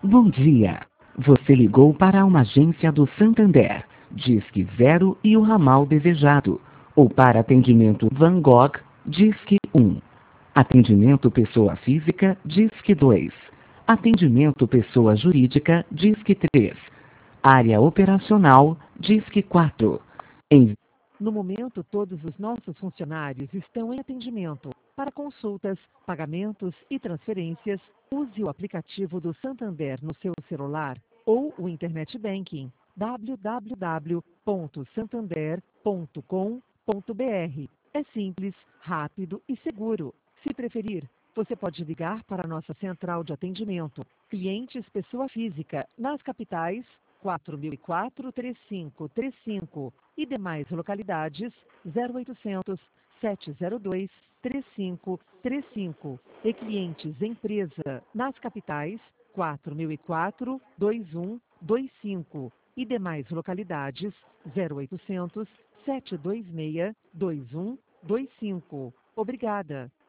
Bom dia. Você ligou para uma agência do Santander. Disque 0 e o ramal desejado. Ou para atendimento Van Gogh, Disque 1. Atendimento pessoa física, Disque 2. Atendimento pessoa jurídica, Disque 3. Área operacional, Disque 4. Em No momento, todos os nossos funcionários estão em atendimento. Para consultas, pagamentos e transferências, use o aplicativo do Santander no seu celular ou o Internet Banking www.santander.com.br. É simples, rápido e seguro. Se preferir, você pode ligar para a nossa central de atendimento, clientes pessoa física, nas capitais 4004-3535 e demais localidades 0800 702 3535 e clientes empresa nas capitais 4004-2125 e demais localidades 0800 726 2125. Obrigada.